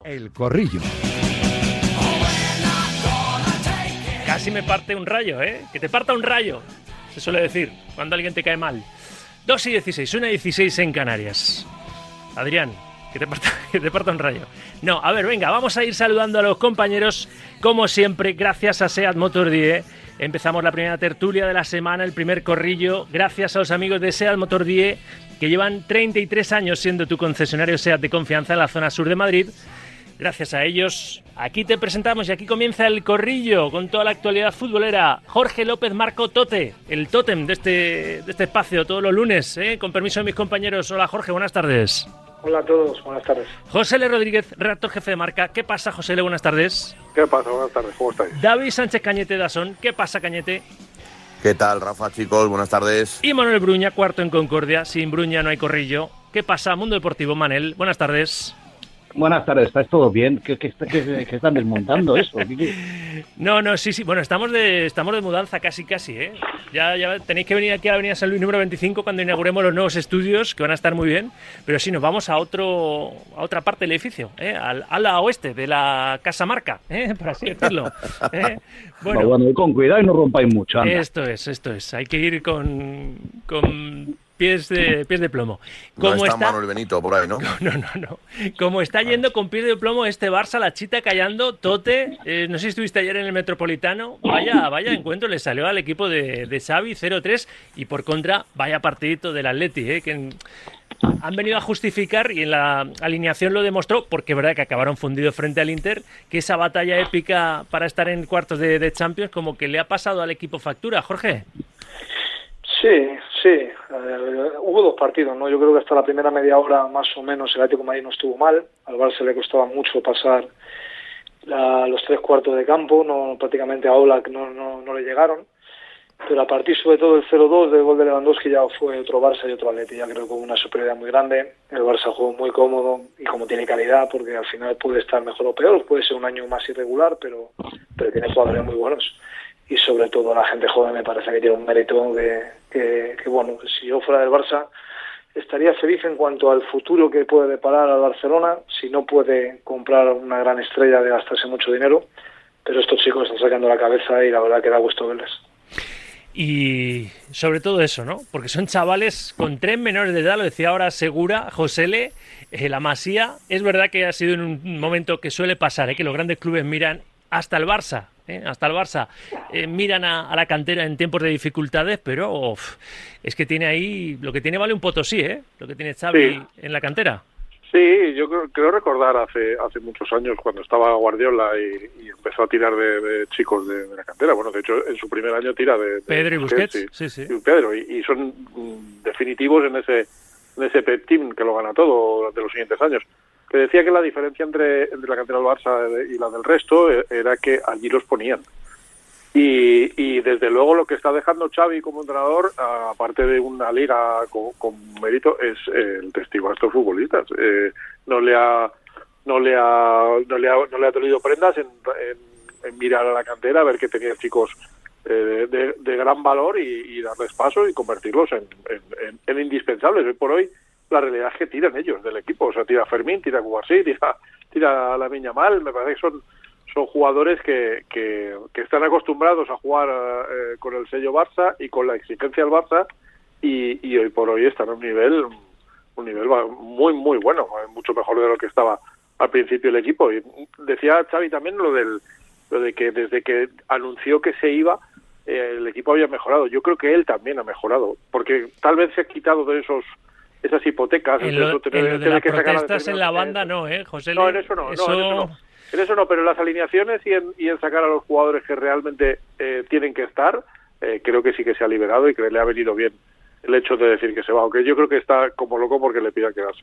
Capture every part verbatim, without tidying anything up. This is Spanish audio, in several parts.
El Corrillo. Casi me parte un rayo, ¿eh? Que te parta un rayo, se suele decir, cuando alguien te cae mal. dos y dieciséis, una y dieciséis en Canarias. Adrián, que te parta, que te parta un rayo. No, a ver, venga, vamos a ir saludando a los compañeros, como siempre, gracias a SEAT Motor Die. Empezamos la primera tertulia de la semana, el primer corrillo, gracias a los amigos de SEAT Motor Die, que llevan treinta y tres años siendo tu concesionario SEAT de confianza en la zona sur de Madrid. Gracias a ellos, aquí te presentamos y aquí comienza el corrillo con toda la actualidad futbolera. Jorge López Marco Tote, el tótem de este, de este espacio todos los lunes, ¿eh? Con permiso de mis compañeros. Hola Jorge, buenas tardes. Hola a todos, buenas tardes. José L. Rodríguez, redactor jefe de Marca. ¿Qué pasa, José L? Buenas tardes. ¿Qué pasa? Buenas tardes, ¿cómo estáis? David Sánchez Cañete Dasón. ¿Qué pasa, Cañete? ¿Qué tal, Rafa, chicos? Buenas tardes. Y Manuel Bruña, cuarto en Concordia. Sin Bruña no hay corrillo. ¿Qué pasa, Mundo Deportivo? Manel, buenas tardes. Buenas tardes, ¿estáis todo bien? ¿Qué, qué, qué, qué están desmontando eso? ¿Qué, qué? No, no, sí, sí. Bueno, estamos de estamos de mudanza casi, casi, ¿eh? Ya, ya tenéis que venir aquí a la Avenida San Luis número veinticinco cuando inauguremos los nuevos estudios, que van a estar muy bien. Pero sí, nos vamos a otro a otra parte del edificio, ¿eh? Al ala oeste de la Casa Marca, ¿eh? Por así decirlo. ¿eh? Bueno, no, bueno, con cuidado y no rompáis mucho. Anda. Esto es, esto es. Hay que ir con... con... Pies de, pies de plomo. No está, está Manuel Benito por ahí, ¿no? No, no, no. Como está yendo con pies de plomo este Barça, la Chita callando, Tote, eh, no sé si estuviste ayer en el Metropolitano, vaya vaya encuentro le salió al equipo de, de Xavi, cero tres, y por contra, vaya partidito del Atleti, eh, que han venido a justificar, y en la alineación lo demostró, porque es verdad que acabaron fundidos frente al Inter, que esa batalla épica para estar en cuartos de, de Champions como que le ha pasado al equipo factura, Jorge. Sí, sí, eh, hubo dos partidos, ¿no? Yo creo que hasta la primera media hora más o menos el Atlético de Madrid no estuvo mal, al Barça le costaba mucho pasar la, los tres cuartos de campo, no prácticamente a Oblak no, no, no le llegaron, pero a partir sobre todo del cero dos del gol de Lewandowski ya fue otro Barça y otro Atleti, ya creo que hubo una superioridad muy grande, el Barça jugó muy cómodo y como tiene calidad, porque al final puede estar mejor o peor, puede ser un año más irregular, pero, pero tiene jugadores muy buenos. Y sobre todo la gente joven me parece que tiene un mérito que, que, que bueno, que si yo fuera del Barça estaría feliz en cuanto al futuro que puede deparar al Barcelona, si no puede comprar una gran estrella de gastarse mucho dinero, pero estos chicos están sacando la cabeza y la verdad que da gusto verles. Y sobre todo eso, ¿no? Porque son chavales con tres menores de edad, lo decía ahora Segura, Josele, eh, la Masía. Es verdad que ha sido en un momento que suele pasar, ¿eh? Que los grandes clubes miran hasta el Barça, ¿eh? hasta el Barça, eh, miran a, a la cantera en tiempos de dificultades, pero uf, es que tiene ahí, lo que tiene vale un Potosí, ¿eh? Lo que tiene Xavi sí. en la cantera. Sí, yo creo, creo recordar hace hace muchos años cuando estaba Guardiola y, y empezó a tirar de, de chicos de, de la cantera. Bueno, de hecho, en su primer año tira de... de Pedro y Busquets, sí, sí. sí. Y Pedro, y, y son mm, definitivos en ese en ese Pep Team que lo gana todo durante los siguientes años. Que decía que la diferencia entre, entre la cantera del Barça y la del resto era que allí los ponían. Y, y desde luego lo que está dejando Xavi como entrenador, aparte de una liga con, con mérito, es el testigo a estos futbolistas. Eh, no le ha no le ha no le ha, no le ha tenido prendas en, en, en mirar a la cantera, a ver que tenía chicos eh, de, de gran valor y, y darles paso y convertirlos en, en, en, en indispensables. Hoy por hoy la realidad es que tiran ellos del equipo, o sea, tira Fermín, tira Cubarsí, tira, tira Lamine Yamal, me parece que son, son jugadores que, que, que están acostumbrados a jugar eh, con el sello Barça y con la exigencia del Barça y, y hoy por hoy están a un nivel, un nivel muy, muy bueno, mucho mejor de lo que estaba al principio el equipo. Y decía Xavi también lo, del, lo de que desde que anunció que se iba, eh, el equipo había mejorado. Yo creo que él también ha mejorado, porque tal vez se ha quitado de esos esas hipotecas. En lo, tener, en lo de las que protestas en la banda no, ¿eh, José? No, en eso no, eso... no, en eso no. En eso no, pero en las alineaciones y en, y en sacar a los jugadores que realmente eh, tienen que estar, eh, creo que sí que se ha liberado y que le ha venido bien el hecho de decir que se va, aunque yo creo que está como loco porque le pida quedarse.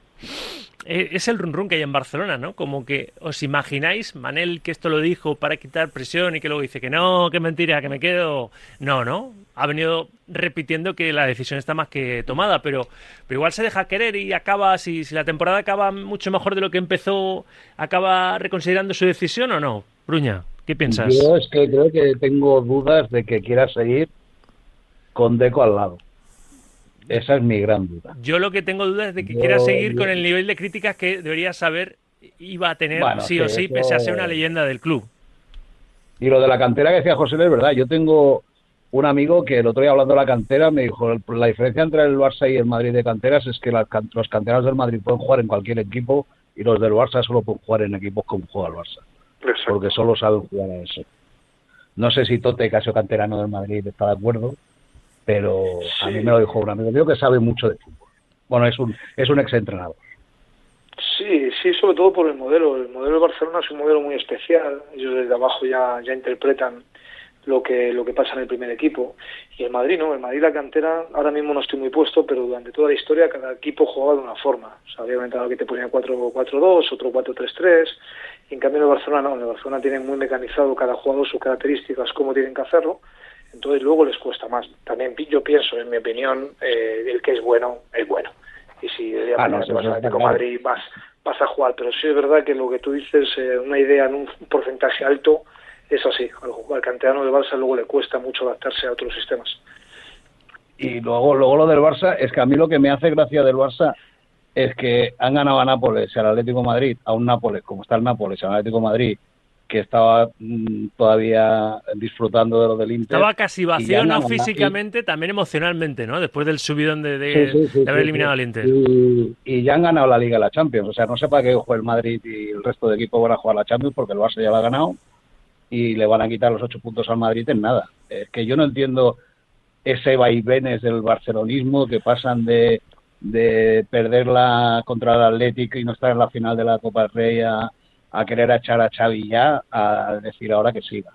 Es el run run que hay en Barcelona, ¿no? Como que os imagináis, Manel, que esto lo dijo para quitar presión y que luego dice que no, que mentira, que me quedo. No, no. Ha venido repitiendo que la decisión está más que tomada, pero, pero igual se deja querer y acaba, si, si la temporada acaba mucho mejor de lo que empezó, ¿acaba reconsiderando su decisión o no? Bruña, ¿qué piensas? Yo es que creo que tengo dudas de que quiera seguir con Deco al lado. Esa es mi gran duda. Yo lo que tengo dudas es de que yo, quiera seguir yo... con el nivel de críticas que debería saber iba a tener bueno, sí, sí o sí, eso... pese a ser una leyenda del club. Y lo de la cantera que decía José es verdad. Yo tengo un amigo que el otro día hablando de la cantera me dijo, la diferencia entre el Barça y el Madrid de canteras es que las, los canteranos del Madrid pueden jugar en cualquier equipo y los del Barça solo pueden jugar en equipos como juega el Barça. Exacto. Porque solo saben jugar a eso. No sé si Tote, que ha sido canterano del Madrid, está de acuerdo, pero sí. A mí me lo dijo un amigo mío que sabe mucho de fútbol. Bueno, es un es un exentrenador. Sí, sí, sobre todo por el modelo. El modelo de Barcelona es un modelo muy especial. Ellos desde abajo ya, ya interpretan lo que lo que pasa en el primer equipo. Y el Madrid no, el Madrid la cantera, ahora mismo no estoy muy puesto, pero durante toda la historia cada equipo jugaba de una forma. O sea, había un que te ponía cuatro cuatro dos, otro cuatro tres tres, y en cambio en el Barcelona no, en el Barcelona tienen muy mecanizado cada jugador sus características, cómo tienen que hacerlo, entonces luego les cuesta más. También yo pienso, en mi opinión, eh, el que es bueno, es bueno. Y si el día ah, mañana no, te vas a Atlético de Madrid vas, vas a jugar, pero sí es verdad que lo que tú dices, eh, una idea en un porcentaje alto, es así. Al, al canterano del Barça luego le cuesta mucho adaptarse a otros sistemas. Y luego, luego lo del Barça, es que a mí lo que me hace gracia del Barça es que han ganado a Nápoles y al Atlético de Madrid, a un Nápoles, como está el Nápoles, y al Atlético de Madrid, que estaba mmm, todavía disfrutando de lo del Inter. Estaba casi vacío, no físicamente, y... también emocionalmente, ¿no? Después del subidón de, de, sí, sí, sí, de haber sí, eliminado sí. al Inter. Y, y ya han ganado la Liga y la Champions. O sea, no sé para qué juega el Madrid y el resto de equipos van a jugar la Champions, porque el Barça ya la ha ganado y le van a quitar los ocho puntos al Madrid en nada. Es que yo no entiendo ese vaivenes del barcelonismo que pasan de, de perderla contra el Atlético y no estar en la final de la Copa del Rey a, a querer echar a Xavi ya, a decir ahora que siga.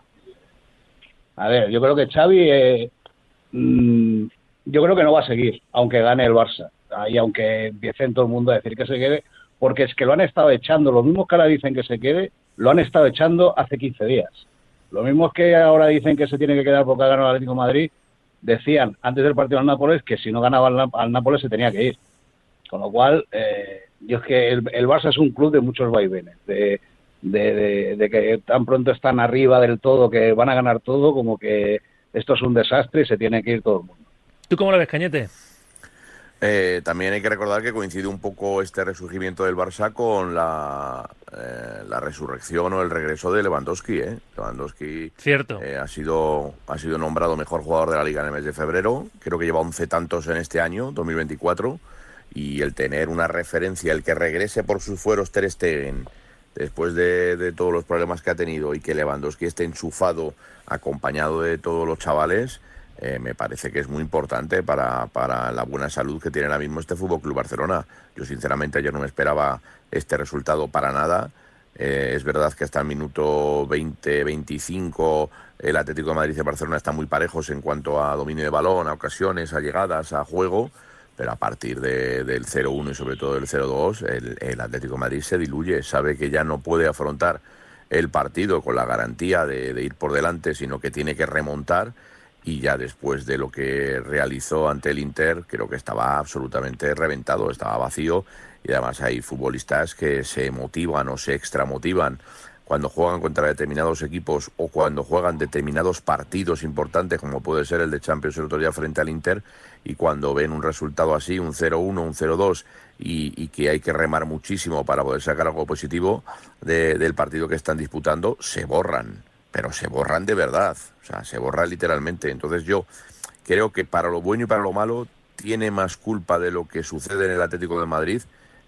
A ver, yo creo que Xavi, eh, mmm, yo creo que no va a seguir, aunque gane el Barça, y aunque empiece en todo el mundo a decir que se quede, porque es que lo han estado echando, los mismos que ahora dicen que se quede, lo han estado echando hace quince días. Los mismos que ahora dicen que se tiene que quedar porque ha ganado el Atlético de Madrid, decían antes del partido al Nápoles que si no ganaba al, al Nápoles se tenía que ir. Con lo cual, eh, yo es que el, el Barça es un club de muchos vaivenes, de, de, de, de que tan pronto están arriba del todo, que van a ganar todo, como que esto es un desastre y se tiene que ir todo el mundo. ¿Tú cómo lo ves, Cañete? Eh, también hay que recordar que coincide un poco este resurgimiento del Barça con la, eh, la resurrección o el regreso de Lewandowski. ¿eh? Lewandowski Cierto. Eh, ha sido ha sido nombrado mejor jugador de la Liga en el mes de febrero. Creo que lleva once tantos en este año, dos mil veinticuatro. Y el tener una referencia, el que regrese por sus fueros Ter Stegen, después de, de todos los problemas que ha tenido, y que Lewandowski esté enchufado, acompañado de todos los chavales, Eh, me parece que es muy importante para, para la buena salud que tiene ahora mismo este Fútbol Club Barcelona. Yo sinceramente ayer no me esperaba este resultado para nada. Eh, es verdad que hasta el minuto veinte, veinticinco el Atlético de Madrid y el Barcelona están muy parejos en cuanto a dominio de balón, a ocasiones, a llegadas, a juego, pero a partir de, del cero uno y sobre todo del cero dos el, el Atlético de Madrid se diluye, sabe que ya no puede afrontar el partido con la garantía de, de ir por delante, sino que tiene que remontar. Y ya después de lo que realizó ante el Inter, creo que estaba absolutamente reventado, estaba vacío. Y además hay futbolistas que se motivan o se extramotivan cuando juegan contra determinados equipos o cuando juegan determinados partidos importantes, como puede ser el de Champions el otro día frente al Inter, y cuando ven un resultado así, un cero uno, un cero dos, y, y que hay que remar muchísimo para poder sacar algo positivo de, del partido que están disputando, se borran. Pero se borran de verdad, o sea, se borran literalmente. Entonces yo creo que para lo bueno y para lo malo tiene más culpa de lo que sucede en el Atlético de Madrid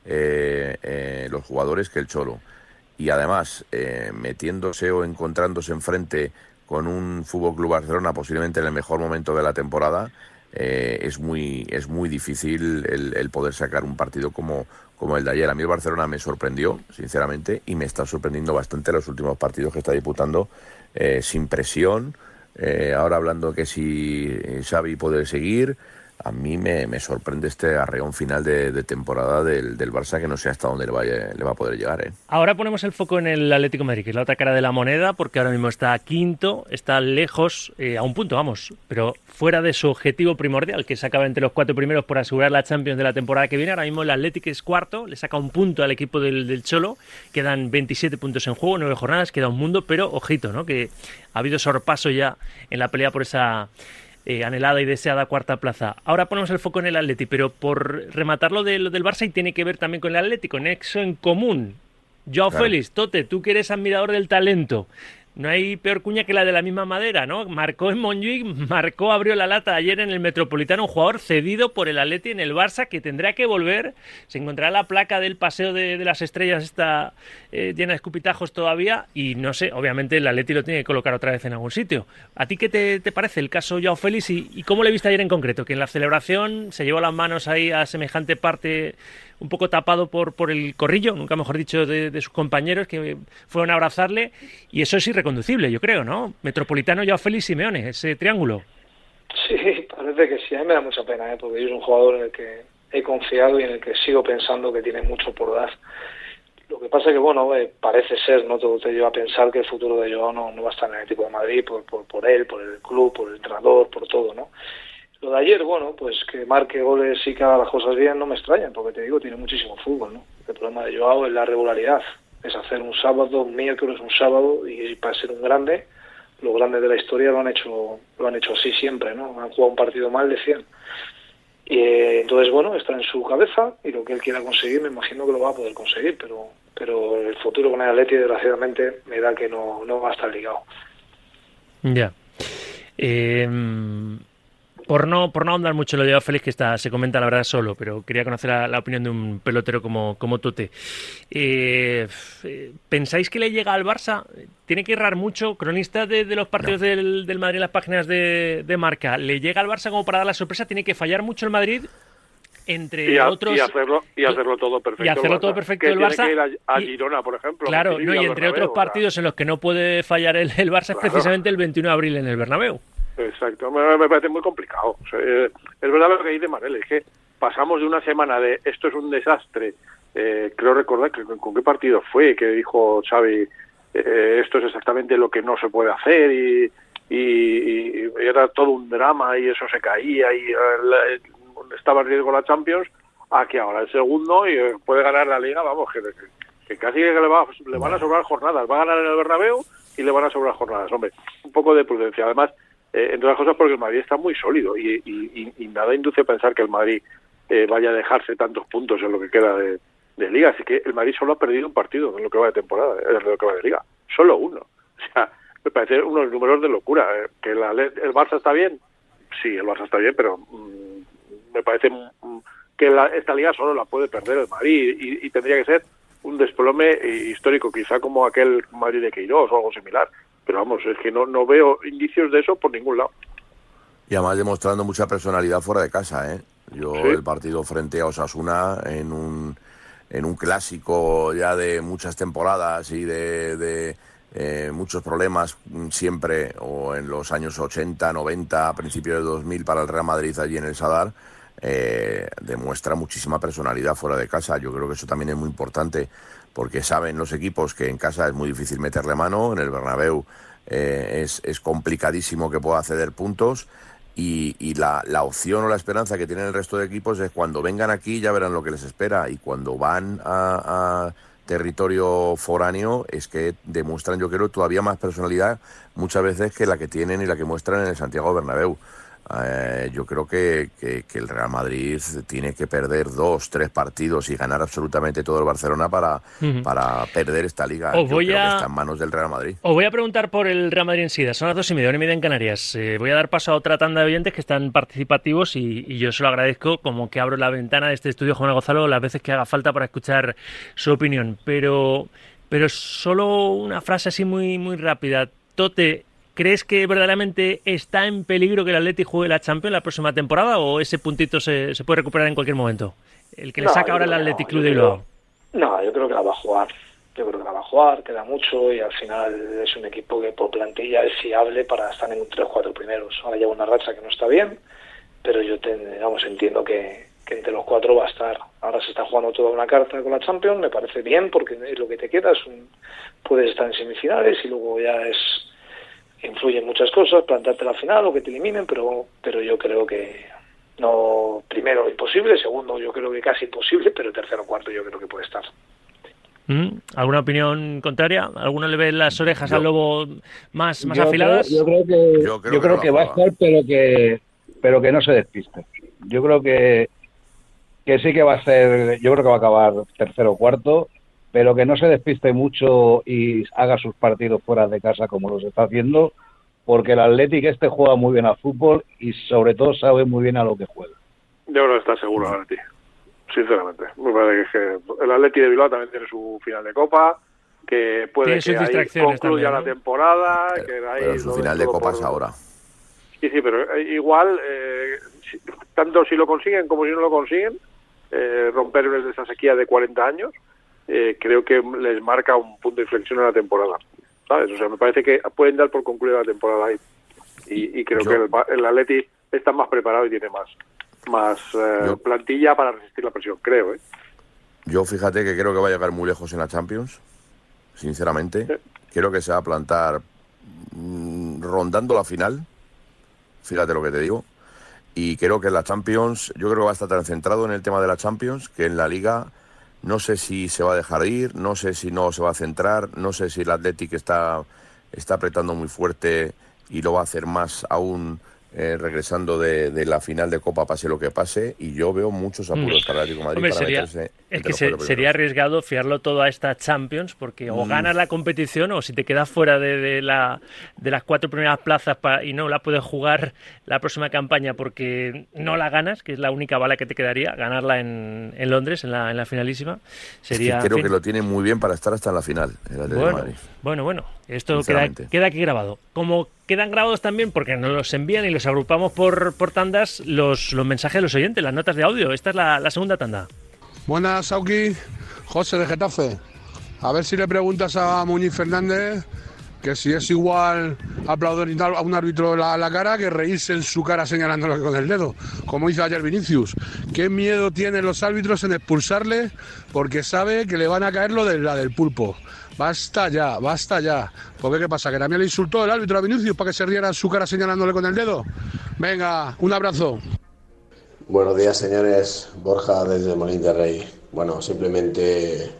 eh, eh, los jugadores que el Cholo. Y además, eh, metiéndose o encontrándose enfrente con un Fútbol Club Barcelona posiblemente en el mejor momento de la temporada, eh, es muy es muy difícil el, el poder sacar un partido como, como el de ayer. A mí el Barcelona me sorprendió, sinceramente, y me está sorprendiendo bastante los últimos partidos que está disputando eh, sin presión. Eh, ahora hablando que si Xavi puede seguir, a mí me, me sorprende este arreón final de, de temporada del, del Barça, que no sé hasta dónde le, vaya, le va a poder llegar. ¿eh? Ahora ponemos el foco en el Atlético de Madrid, que es la otra cara de la moneda, porque ahora mismo está quinto, está lejos, eh, a un punto, vamos, pero fuera de su objetivo primordial, que se acaba entre los cuatro primeros por asegurar la Champions de la temporada que viene. Ahora mismo el Atlético es cuarto, le saca un punto al equipo del, del Cholo, quedan veintisiete puntos en juego, nueve jornadas, queda un mundo, pero ojito, ¿no? Que ha habido sorpaso ya en la pelea por esa Eh, anhelada y deseada cuarta plaza. Ahora ponemos el foco en el Atleti, pero por rematarlo de, del Barça, y tiene que ver también con el Atlético, nexo en común. Joao Claro. Félix, Tote, tú que eres admirador del talento, no hay peor cuña que la de la misma madera, ¿no? Marcó en Montjuic, marcó, abrió la lata ayer en el Metropolitano, un jugador cedido por el Atleti en el Barça que tendrá que volver, se encontrará la placa del paseo de, de las estrellas esta eh, llena de escupitajos todavía y no sé, obviamente el Atleti lo tiene que colocar otra vez en algún sitio. ¿A ti qué te, te parece el caso Joao Félix y, y cómo le viste ayer en concreto? Que en la celebración se llevó las manos ahí a semejante parte un poco tapado por, por el corrillo, nunca mejor dicho, de, de sus compañeros que fueron a abrazarle y eso es irreconducible, yo creo, ¿no? Metropolitano, Joao Félix, Simeone, ese triángulo. Sí, parece que sí, a mí me da mucha pena, ¿eh? Porque yo es un jugador en el que he confiado y en el que sigo pensando que tiene mucho por dar. Lo que pasa es que, bueno, eh, parece ser, ¿no? Todo te lleva a pensar que el futuro de Joao no, no va a estar en el Atlético de Madrid por, por, por él, por el club, por el entrenador, por todo, ¿no? Lo de ayer, bueno, pues que marque goles y que haga las cosas bien no me extraña, porque te digo, tiene muchísimo fútbol, ¿no? El problema de Joao es la regularidad, es hacer un sábado, un miércoles, un sábado, y para ser un grande, los grandes de la historia lo han hecho lo han hecho así siempre, ¿no? Han jugado un partido mal de cien. Y eh, entonces, bueno, está en su cabeza, y lo que él quiera conseguir, me imagino que lo va a poder conseguir, pero pero el futuro con el Atleti, desgraciadamente, me da que no, no va a estar ligado. Ya. Eh... Por no, por no ahondar mucho en lo de Joao Félix, que está, se comenta la verdad solo, pero quería conocer la, la opinión de un pelotero como, como Tote. Eh, ¿Pensáis que le llega al Barça? ¿Tiene que errar mucho? Cronista de, de los partidos no. del, del Madrid en las páginas de, de Marca. ¿Le llega al Barça como para dar la sorpresa? ¿Tiene que fallar mucho el Madrid? Entre y, a, otros y hacerlo y hacerlo todo perfecto. Y hacerlo todo perfecto el el Barça. Tiene que ir a, a Girona, por ejemplo. Claro, no, y entre Bernabéu, otros partidos en los que no puede fallar el, el Barça claro. es precisamente el veintiuno de abril en el Bernabéu. Exacto, me, me parece muy complicado. O sea, eh, es verdad lo que dice Manel, es que pasamos de una semana de esto es un desastre, eh, creo recordar que con, con qué partido fue que dijo Xavi eh, esto es exactamente lo que no se puede hacer y, y, y era todo un drama y eso se caía y eh, estaba en riesgo la Champions, a que ahora el segundo y eh, puede ganar la Liga, vamos, que, que, que casi que le, va, le van a sobrar jornadas, va a ganar en el Bernabéu y le van a sobrar jornadas, hombre, un poco de prudencia, además Eh, entre otras cosas porque el Madrid está muy sólido y, y, y, y nada induce a pensar que el Madrid eh, vaya a dejarse tantos puntos en lo que queda de, de Liga, así que el Madrid solo ha perdido un partido en lo que va de temporada, en lo que va de Liga, solo uno, o sea, me parece unos números de locura, eh, que la, el Barça está bien, sí, el Barça está bien, pero mmm, me parece mmm, que la, esta Liga solo la puede perder el Madrid y, y tendría que ser un desplome histórico, quizá como aquel Madrid de Queiroz o algo similar. Pero vamos, es que no, no veo indicios de eso por ningún lado. Y además demostrando mucha personalidad fuera de casa, ¿eh? Yo ¿Sí? El partido frente a Osasuna en un en un clásico ya de muchas temporadas y de, de eh, muchos problemas siempre, o en los años ochenta, noventa, a principios de dos mil para el Real Madrid allí en el Sadar, eh, demuestra muchísima personalidad fuera de casa. Yo creo que eso también es muy importante, porque saben los equipos que en casa es muy difícil meterle mano, en el Bernabéu eh, es, es complicadísimo que pueda ceder puntos y, y la, la opción o la esperanza que tienen el resto de equipos es cuando vengan aquí ya verán lo que les espera, y cuando van a, a territorio foráneo es que demuestran, yo creo, todavía más personalidad muchas veces que la que tienen y la que muestran en el Santiago Bernabéu. Eh, yo creo que, que, que el Real Madrid tiene que perder dos, tres partidos y ganar absolutamente todo el Barcelona para, uh-huh. para perder esta liga. Os yo voy creo a... que está en manos del Real Madrid. Os voy a preguntar por el Real Madrid en Sida. Son las dos y media, una y media en Canarias. Eh, voy a dar paso a otra tanda de oyentes que están participativos y, y yo se lo agradezco, como que abro la ventana de este estudio, Juan Gonzalo, las veces que haga falta para escuchar su opinión. Pero, pero solo una frase así muy, muy rápida. Tote, ¿crees que verdaderamente está en peligro que el Atleti juegue la Champions la próxima temporada o ese puntito se, se puede recuperar en cualquier momento? El que le no, saca ahora el Athletic no, Club de Bilbao. No, yo creo que la va a jugar. Yo creo que la va a jugar, queda mucho y al final es un equipo que por plantilla es fiable para estar en un tres cuatro primeros. Ahora lleva una racha que no está bien, pero yo te, digamos, entiendo que, que entre los cuatro va a estar. Ahora se está jugando toda una carta con la Champions, me parece bien porque es lo que te queda. Es un, puedes estar en semifinales y luego ya es... influyen muchas cosas, plantarte la final o que te eliminen, pero pero yo creo que no, primero imposible, segundo yo creo que casi imposible, pero tercero o cuarto yo creo que puede estar. ¿Alguna opinión contraria? ¿Alguno le ve las orejas yo, al lobo más, más yo afiladas? Creo, yo creo que, yo creo yo creo que, que va a estar, pero que pero que no se despiste. Yo creo que que sí que va a ser, yo creo que va a acabar tercero o cuarto pero que no se despiste mucho y haga sus partidos fuera de casa como los está haciendo, porque el Athletic este juega muy bien al fútbol y sobre todo sabe muy bien a lo que juega. Yo no estoy seguro el Athletic, sinceramente. Me parece que el Athletic de Bilbao también tiene su final de Copa, que puede que ahí concluya también, ¿no? La temporada, pero, que ahí pero su final de Copa es ahora. Sí, sí, pero igual, eh, si, tanto si lo consiguen como si no lo consiguen, eh, romper esa sequía de cuarenta años, eh, creo que les marca un punto de inflexión en la temporada, ¿sabes? O sea, me parece que pueden dar por concluida la temporada ahí. Y, y creo Yo... que el, el Atleti está más preparado y tiene más más eh, Yo... plantilla para resistir la presión, creo, ¿eh? Yo fíjate que creo que va a llegar muy lejos en la Champions, sinceramente. Sí. Creo que se va a plantar mmm, rondando la final, fíjate lo que te digo. Y creo que en la Champions, yo creo que va a estar tan centrado en el tema de la Champions, que en la Liga no sé si se va a dejar ir, no sé si no se va a centrar, no sé si el Athletic está, está apretando muy fuerte y lo va a hacer más aún eh, regresando de, de la final de Copa, pase lo que pase, y yo veo muchos apuros mm. para el Atlético de Madrid. Hombre, para sería, meterse es que se, sería arriesgado fiarlo todo a esta Champions, porque o mm. ganas la competición o si te quedas fuera de, de, la, de las cuatro primeras plazas pa, y no la puedes jugar la próxima campaña porque no la ganas, que es la única bala que te quedaría, ganarla en, en Londres, en la, en la finalísima. Sería, es que creo fin... que lo tiene muy bien para estar hasta en la final. El Atlético bueno, de Madrid. bueno, bueno, esto queda, queda aquí grabado. Como quedan grabados también, porque nos los envían y los agrupamos por, por tandas, los, los mensajes de los oyentes, las notas de audio. Esta es la, la segunda tanda. Buenas, Sauki. José de Getafe. A ver si le preguntas a Muñiz Fernández que si es igual aplaudir a un árbitro la, la cara que reírse en su cara señalándolo con el dedo, como hizo ayer Vinicius. ¿Qué miedo tienen los árbitros en expulsarle? Porque sabe que le van a caer lo de la del pulpo. Basta ya, basta ya. ¿Por qué qué pasa? ¿Que también le insultó el árbitro a Vinicius para que se riera en su cara señalándole con el dedo? Venga, un abrazo. Buenos días, señores. Borja desde Molín de Rey. Bueno, simplemente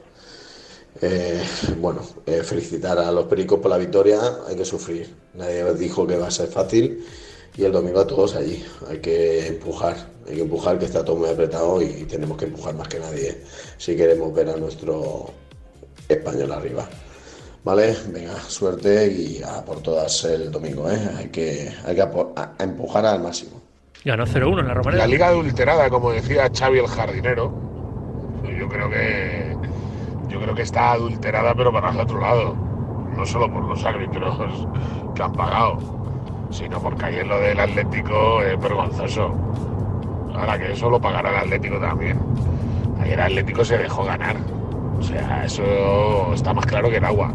eh, bueno, eh, felicitar a los pericos por la victoria. Hay que sufrir. Nadie dijo que va a ser fácil. Y el domingo a todos allí. Hay que empujar. Hay que empujar, que está todo muy apretado y tenemos que empujar más que nadie si queremos ver a nuestro español arriba. Vale, venga, suerte y a por todas el domingo, ¿eh? Hay que, hay que a, a, a empujar al máximo. Ganó cero uno en la Romareda. La liga adulterada, como decía Xavi el jardinero, yo creo que yo creo que está adulterada, pero para el otro lado. No solo por los árbitros que han pagado, sino porque ayer lo del Atlético es vergonzoso. Ahora que eso lo pagará el Atlético también. Ayer el Atlético se dejó ganar. O sea, eso está más claro que el agua.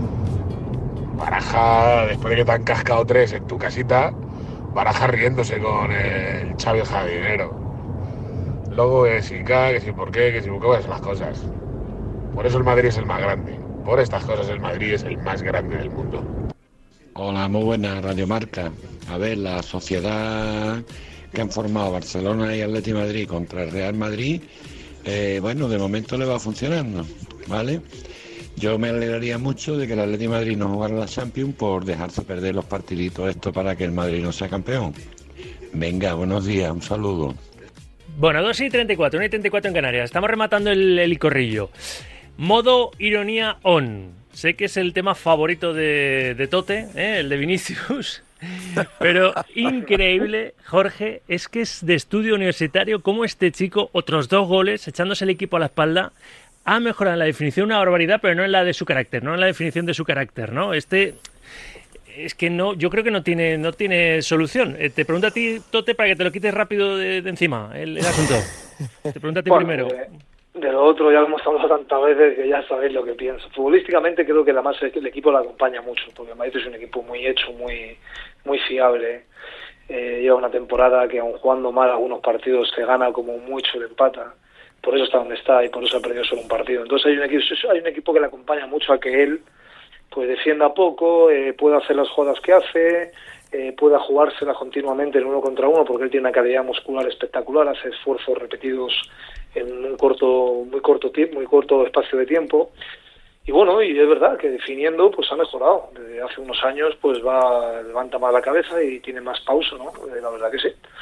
Baraja, después de que te han cascado tres en tu casita, Baraja riéndose con el Xavi el jardinero. Luego que si ca, que si por qué, que si por qué son las cosas. Por eso el Madrid es el más grande. Por estas cosas el Madrid es el más grande del mundo. Hola, muy buena Radio Marca. A ver, la sociedad que han formado Barcelona y Atlético de Madrid contra el Real Madrid, eh, bueno, de momento le va funcionando, ¿vale? Yo me alegraría mucho de que el Atlético de Madrid no jugara la Champions por dejarse perder los partiditos estos para que el Madrid no sea campeón. Venga, buenos días, un saludo. Bueno, dos y treinta y cuatro, una y treinta y cuatro en Canarias. Estamos rematando el, el corrillo. Modo ironía on. Sé que es el tema favorito de, de Tote, ¿eh? El de Vinicius. Pero increíble, Jorge, es que es de estudio universitario cómo este chico, otros dos goles, echándose el equipo a la espalda, ha mejorado en la definición una barbaridad, pero no en la de su carácter, no en la definición de su carácter, ¿no? Este es que no, yo creo que no tiene, no tiene solución. Eh, te pregunto a ti, Tote, para que te lo quites rápido de, de encima el, el asunto. Te pregunto a ti bueno, primero. Eh, de lo otro ya lo hemos hablado tantas veces que ya sabéis lo que pienso. Futbolísticamente creo que además el equipo lo acompaña mucho, porque el Madrid es un equipo muy hecho, muy, muy fiable. Eh, lleva una temporada que aun jugando mal algunos partidos se gana como mucho, le empata. Por eso está donde está y por eso ha perdido solo un partido. Entonces hay un equipo, hay un equipo que le acompaña mucho a que él pues defienda poco, eh, pueda hacer las jugadas que hace, eh, pueda jugárselas continuamente en uno contra uno, porque él tiene una calidad muscular espectacular, hace esfuerzos repetidos en un corto, muy corto tiempo, muy corto espacio de tiempo. Y bueno, y es verdad que definiendo pues ha mejorado. Desde hace unos años pues va levanta más la cabeza y tiene más pausa, ¿no? Eh, la verdad que sí.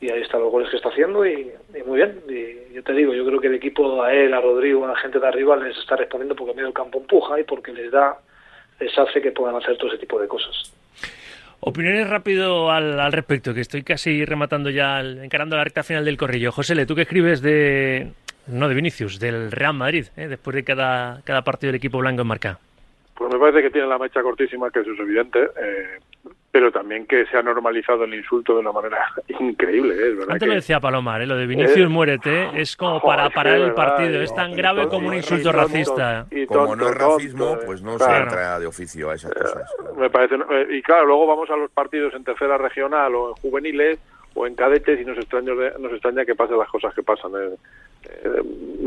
y ahí están los goles que está haciendo y, y muy bien. Y yo te digo, yo creo que el equipo, a él, a Rodrigo, a la gente de arriba les está respondiendo porque medio campo empuja y porque les da, les hace que puedan hacer todo ese tipo de cosas. Opiniones rápido al, al respecto, que estoy casi rematando ya, el, encarando la recta final del corrillo. Josele, ¿tú qué escribes de, no de Vinicius, del Real Madrid, eh, después de cada, cada partido del equipo blanco en marca? Pues me parece que tiene la mecha cortísima, que eso es evidente, eh, pero también que se ha normalizado el insulto de una manera increíble, ¿eh? Es verdad. Antes que... lo decía Palomar, ¿eh? Lo de Vinicius eh, muérete es como para parar el partido, es tan no, grave tonto, como un y insulto tonto, racista. Y Como tonto, no es racismo, tonto, pues no claro. se entra de oficio a esas cosas. Claro. Me parece, y claro, luego vamos a los partidos en tercera regional o en juveniles o en cadetes y nos extraña, nos extraña que pasen las cosas que pasan. Eh, eh,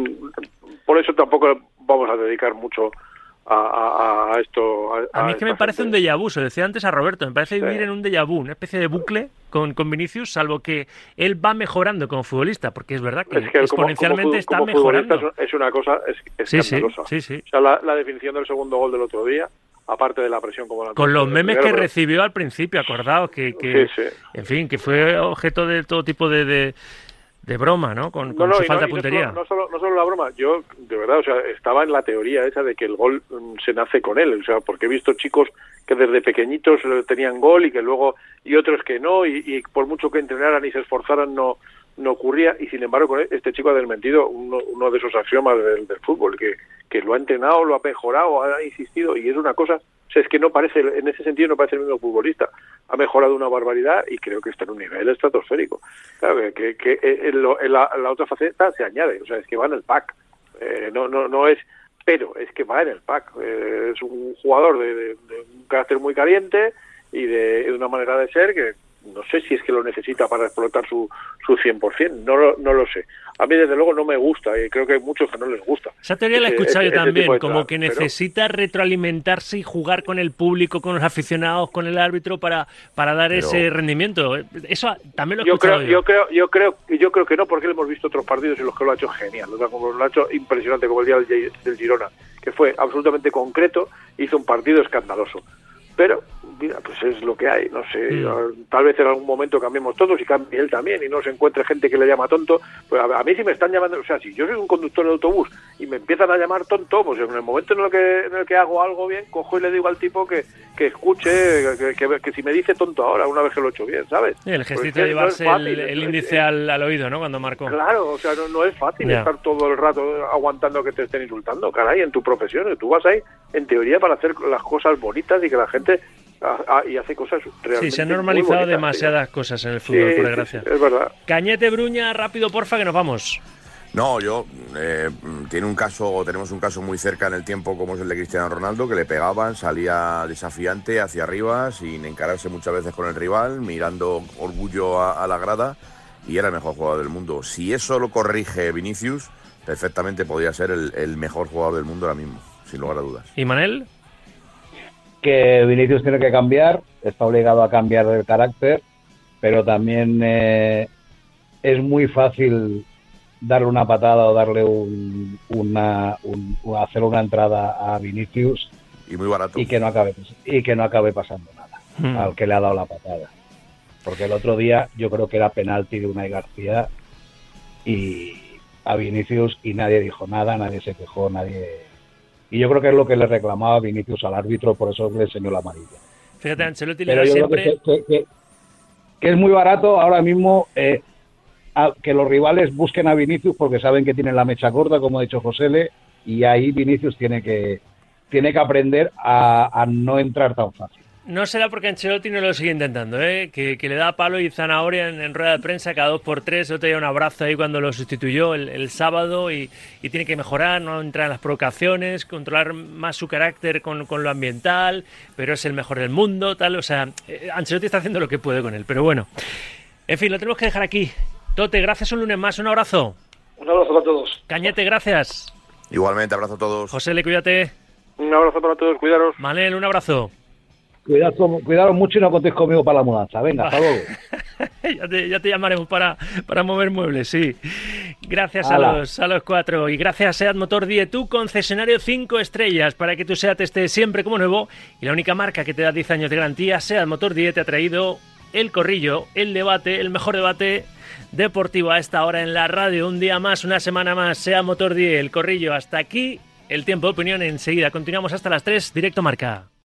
por eso tampoco vamos a dedicar mucho a, a, a esto. A, a mí es que me parece gente. un déjà vu, se lo decía antes a Roberto, me parece vivir Sí. en un déjà vu, una especie de bucle con, con Vinicius, salvo que él va mejorando como futbolista, porque es verdad que, Es que exponencialmente como, como, está como mejorando. Es una cosa es, Sí, sí, escandalosa. sí, sí. O sea, la, la definición del segundo gol del otro día, aparte de la presión como la Con los memes que pero... recibió al principio, acordaos que, que Sí, sí. en fin, que fue objeto de todo tipo de, de, de broma, ¿no? Con, con No, no, su y falta no, de puntería. Y no, solo, no, solo, no solo la broma, yo, de verdad, o sea, estaba en la teoría esa de que el gol um, se nace con él, o sea, porque he visto chicos que desde pequeñitos eh, tenían gol y que luego, y otros que no, y, y por mucho que entrenaran y se esforzaran no no ocurría, y sin embargo con él, este chico ha desmentido uno, uno de esos axiomas del, del fútbol, que, que lo ha entrenado, lo ha mejorado, ha insistido, y es una cosa, o sea, es que no parece, en ese sentido no parece el mismo futbolista, ha mejorado una barbaridad y creo que está en un nivel estratosférico. Claro, que, que, que en, lo, en la, la otra faceta se añade, o sea, es que va en el pack, eh, no, no, no es, pero es que va en el pack, eh, es un jugador de, de, de un carácter muy caliente y de, de una manera de ser que no sé si es que lo necesita para explotar su, su cien por ciento, no lo, no lo sé. A mí desde luego no me gusta y creo que hay muchos que no les gusta. Esa teoría la he ese, escuchado ese, yo también, ese como plan, que pero... necesita retroalimentarse y jugar con el público, con los aficionados, con el árbitro para, para dar Pero... ese rendimiento. Eso también lo he yo escuchado creo, yo. yo creo, yo creo, yo creo que no, porque hemos visto otros partidos en los que lo ha hecho genial, o sea, como lo ha hecho impresionante, como el día del, del Girona, que fue absolutamente concreto, hizo un partido escandaloso. Pero, mira, pues es lo que hay, no sé, mm. tal vez en algún momento cambiemos todos y cambie él también y no se encuentre gente que le llama tonto. Pues a, a mí si me están llamando, o sea, si yo soy un conductor de autobús y me empiezan a llamar tonto, pues en el momento en el que, en el que hago algo bien, cojo y le digo al tipo que, que escuche, que, que, que si me dice tonto ahora, una vez que lo he hecho bien, ¿sabes? Sí, el gestito pues de llevarse no es fácil, el, el es, índice es, al, al oído, ¿no? Cuando marcó. Claro, o sea, no, no es fácil yeah. estar todo el rato aguantando que te estén insultando, caray, en tu profesión. Tú vas ahí, en teoría, para hacer las cosas bonitas y que la gente... Ah, y hace cosas realmente sí, se han normalizado bonitas, demasiadas tío. cosas en el fútbol, sí, por desgracia. Sí, es verdad. Cañete, Bruña, rápido, porfa, que nos vamos. No, yo, eh, tiene un caso, tenemos un caso muy cerca en el tiempo como es el de Cristiano Ronaldo, que le pegaban, salía desafiante hacia arriba, sin encararse muchas veces con el rival, mirando orgullo a, a la grada, y era el mejor jugador del mundo. Si eso lo corrige Vinicius, perfectamente podría ser el, el mejor jugador del mundo ahora mismo, sin lugar a dudas. ¿Y Manel? Que Vinicius tiene que cambiar, está obligado a cambiar el carácter, pero también eh, es muy fácil darle una patada o darle un, una, un, hacer una entrada a Vinicius y muy barato y que no acabe y que no acabe pasando nada hmm. al que le ha dado la patada, porque el otro día yo creo que era penalti de Unai García y a Vinicius y nadie dijo nada, nadie se quejó, nadie. Y yo creo que es lo que le reclamaba Vinicius al árbitro, por eso le enseñó la amarilla. Fíjate, Ancelotti le da siempre... Que, que, que, que es muy barato ahora mismo eh, a, que los rivales busquen a Vinicius porque saben que tienen la mecha corta, como ha dicho Josele, y ahí Vinicius tiene que, tiene que aprender a, a no entrar tan fácil. No será porque Ancelotti no lo sigue intentando, ¿eh? que, que le da palo y zanahoria en, en rueda de prensa cada dos por tres. Yo te doy un abrazo ahí cuando lo sustituyó el, el sábado y, y tiene que mejorar, no entrar en las provocaciones, controlar más su carácter con, con lo ambiental, pero es el mejor del mundo, tal. O sea, eh, Ancelotti está haciendo lo que puede con él, pero bueno. En fin, lo tenemos que dejar aquí. Tote, gracias un lunes más, un abrazo. Un abrazo para todos. Cañete, gracias. Igualmente, abrazo a todos. José, le cuídate. Un abrazo para todos, cuidaros. Manel, un abrazo. Cuidado, cuidado mucho y no contéis conmigo para la mudanza. Venga, hasta luego. ya, te, ya te llamaremos para, para mover muebles, sí. Gracias a los, a los cuatro. Y gracias a SEAT Motor Die, tu concesionario cinco estrellas, para que tu SEAT esté siempre como nuevo. Y la única marca que te da diez años de garantía, SEAT Motor Die, te ha traído El Corrillo, el debate, el mejor debate deportivo a esta hora en la radio. Un día más, una semana más, sea Motor diez, El Corrillo. Hasta aquí el tiempo de opinión. Enseguida continuamos hasta las tres, Directo Marca.